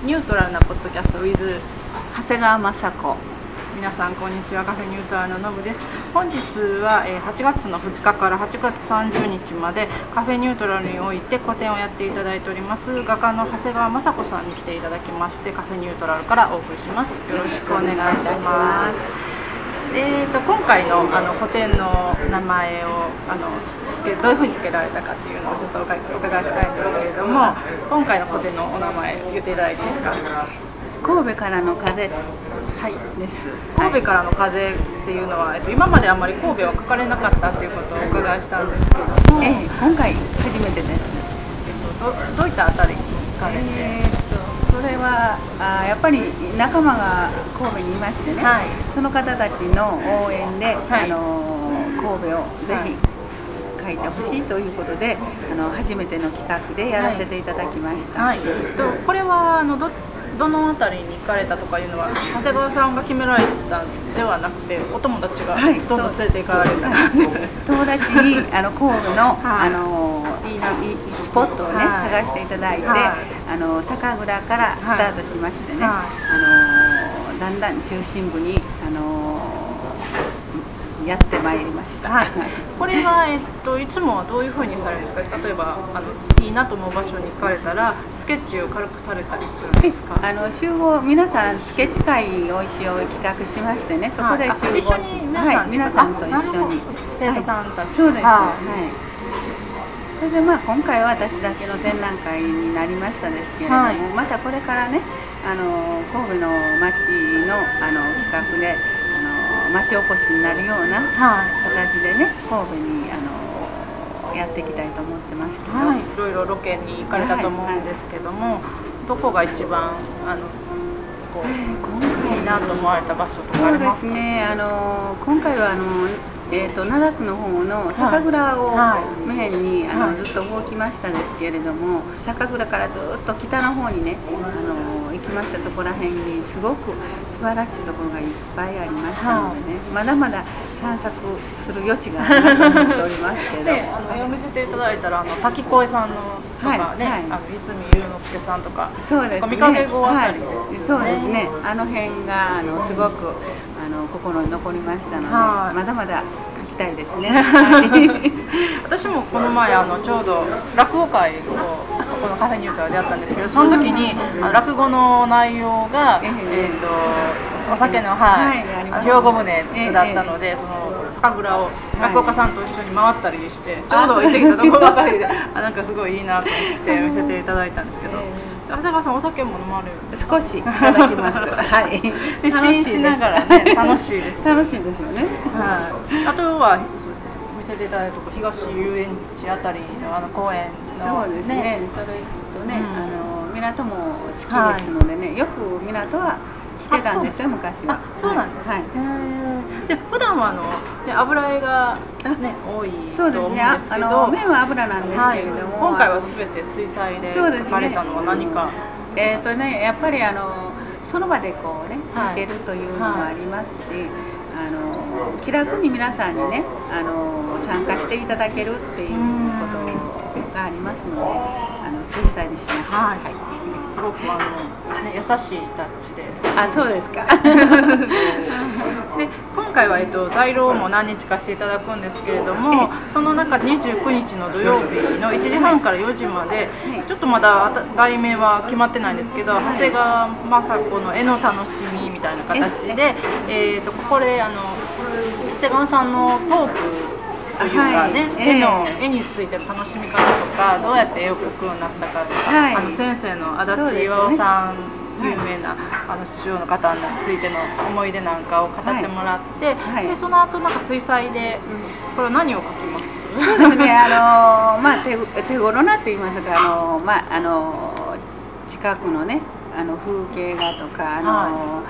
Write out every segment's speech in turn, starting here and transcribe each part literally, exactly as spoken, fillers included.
ニュートラルなポッドキャスト with 長谷川雅子。皆さんこんにちは。カフェニュートラルののぶです。本日ははちがつのふつかからはちがつさんじゅうにちまでカフェニュートラルにおいて個展をやっていただいております画家の長谷川雅子さんに来ていただきまして、カフェニュートラルからお送りします。よろしくお願いします。えー、と今回 の, あの個展の名前をあのつけどういうふうにつけられたかっていうのをちょっとお伺いしたいんですけれども、今回の個展のお名前言っていただいていいですか？ 神戸からの風です。 神戸からの風っていうのは、えっと、今まであんまり神戸は書かれなかったっていうことをお伺いしたんですけども、 ええ、今回初めてです。 えっと、ど, どういったあたりに行かれて、 えー、とそれはあやっぱり仲間が神戸にいましてね、はい、その方たちの応援で、はい、あの神戸をぜひ書いてほしいということで、あの初めての企画でやらせていただきました。 はいはい、とこれはあのどどのあたりに行かれたとかいうのは長谷川さんが決められたんではなくて、お友達がどんどん連れて行かれた感じ、はい、 友達にあの神戸の、はい、あのいいないいスポットをね、はい、探していただいて、はい、あの酒蔵からスタートしましてね、はい、あのだんだん中心部にあのやってまいりました。 はい、これは、えっと、いつもはどういうふうにされるんですか？例えばあのいいなと思う場所に行かれたらスケッチを軽くされたりするんですか？ あの集合、皆さんスケッチ会を一応企画しましてね、そこで集合し、 はい、一緒に皆さん、 はい、皆さんと一緒に生徒さんたち、 はい、そうです、はい、それでまあ今回は私だけの展覧会になりましたですけれども、はい、またこれからね、あの神戸の町のあの企画で町おこしになるような形でね、神戸にあのやっていきたいと思ってますけど、 はい、いろいろロケに行かれたと思うんですけども、はいはい、どこが一番あのこう、今回いいなと思われた場所とかありますか？ そうですね、あの今回はあのえー、と灘区の方の酒蔵をメインに、はい、あの、はい、ずっと動きましたですけれども、酒蔵からずっと北の方にね、あの行きましたところらへんにすごく素晴らしいところがいっぱいありましたのでね、はい、まだまだ散策する余地があると思っておりますけどであの読みせていただいたら、あの滝越さんのとかね、はいはい、あの泉祐之介さんとか、 そうですね、 見かけ語あたりですね、 はい、そうですね、あの辺があのすごくあの心に残りましたので、はい、まだまだ書きたいですね。 私もこの前あのちょうど落語会をこのカフェニュートラルでやったんですけど、その時に落語の内容が、えー、とお酒の、はい、兵庫舟だったので、その酒蔵を落語家さんと一緒に回ったりして、ちょうど行ってきたところばかりで、あなんかすごいいいなと思って見せていただいたんですけど、長谷川さんお酒も飲まれるんですか？ 少しいただきます。はい。 で試飲しながらね、楽しいです。 楽しいですよね。 はい。あとはそうですね、見せていただいたところ、東遊園地あたりのあの公園の、 そうですね。それとね、うん、あの港も好きですのでね、はい、よく港は来てたんですよ、昔は。 そうなんです。はい。で普段はあのね、油絵がね多いと思うんですけど、 麺は油なんですけれども、 今回はすべて水彩で描かれたのは何か？ えっとね、やっぱりあのその場でこうね描けるというのもありますし、あの気楽に皆さんにね、あの参加していただけるっていうことがありますので、あの水彩にしました。はい。 すごくあの、ね、優しいタッチで。 あ、そうですか。 で今回は、えっと、在廊も何日かしていただくんですけれども、その中にじゅうくにちの土曜日のいちじはんからよじまで、ちょっとまだ題名は決まってないんですけど、長谷川雅子の絵の楽しみみたいな形で、えー、とここであの長谷川さんのトークというかね、はい、絵の、えー、絵についての楽しみ方とか、どうやって絵を描くようになったかとか、はい、あの先生の足立巌さん、有名な、はい、あの師匠の方についての思い出なんかを語ってもらって、はい、でその後なんか水彩で、うん、これは何を描きます？ そうですね、あのまあ手手頃なって言いますか、あのまああの近くのね、あの風景画とか、あの、はい、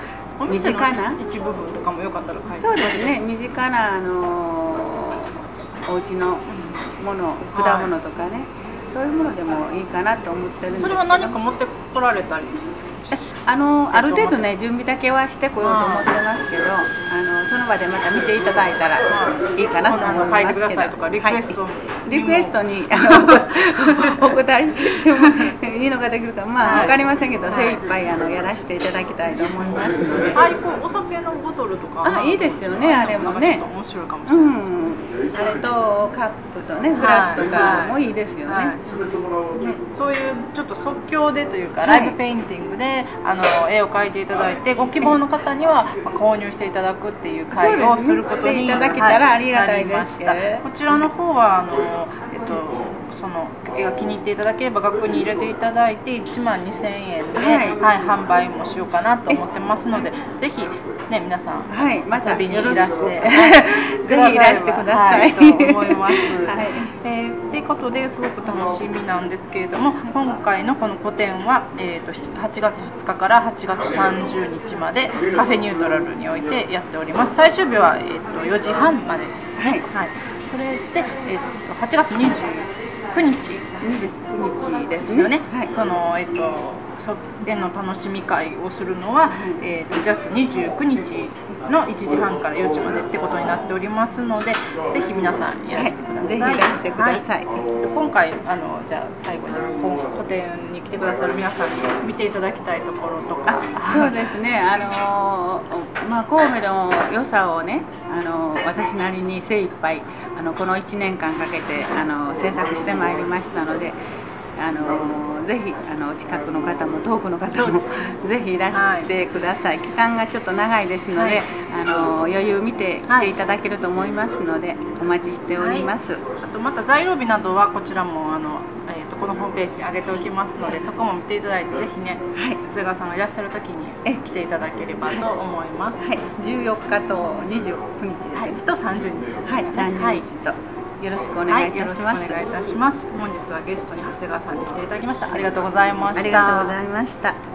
身近な一部分とかもよかったら描いて。 そうですね、身近なあのお家のもの、果物とかね、はい、そういうものでもいいかなと思ってるんですけど。 それは何か持って来られたり。 あのある程度ね準備だけはしてこようと思ってますけど、あのその場でまた見ていただいたらいいかなと思いますけど、 書いてくださいとかリクエスト、はい、 リクエストにあのお答えいいのができるかまあわかりませんけど、はい、精一杯あのやらせていただきたいと思いますので。 ああいうお酒のボトルとかあいいですよねあれもね。 面白いかもしれないです。うんあれとカップとねグラスとかもいいですよね。はいはいねそういうちょっと即興でというか、はい、ライブペインティングであの絵を描いていただいてご希望の方には、まあ、購入していただくっていう会をすることに、 ね、いただけたらありがたいです。 はい、こちらの方はあの、えっとその絵が気に入っていただければ額に入れていただいていちまんにせんえんで、はいはい、販売もしようかなと思ってますので、ぜひね皆さん、はい、また遊びにいらしてぜひいらしてください、 はい、と思います。はいえー、ということですごく楽しみなんですけれども、今回のこの個展は、えー、とはちがつふつかからはちがつさんじゅうにちまでカフェニュートラルにおいてやっております。最終日は、えー、とよじはんまでですね。はいはい、それで、えー、とはちがつにじゅうくにちですくにちですよね。 はい、そのえっと絵の楽しみ会をするのは、えー、といちがつにじゅうくにちのいちじはんからよじまでってことになっておりますので、ぜひ皆さんいらしてください。 はい、ぜひいらしてください。 はい、今回あのじゃあ最後に個展に来てくださる皆さんに見ていただきたいところとか。 そうですね。あのまあ神戸の良さをね、あの私なりに精一杯あのこのいちねんかんかけてあの制作してまいりましたので。あのぜひあの近くの方も遠くの方もぜひいらしてください、はい、期間がちょっと長いですので、はい、あの余裕見て来ていただけると思いますので、はい、お待ちしております、はい、 あとまた在廊日などはこちらもあの、えー、とこのホームページに上げておきますので、そこも見ていただいてぜひね、はい、長谷川さんがいらっしゃる時に来ていただければと思います、 はい、じゅうよっかとにじゅうくにちですね、 はい、とさんじゅうにちですね、 はい、さんじゅうにちと、よろしくお願いいたします。 はい、よろしくお願いいたします。本日はゲストに長谷川さんに来ていただきました。ありがとうございました。 ありがとうございました。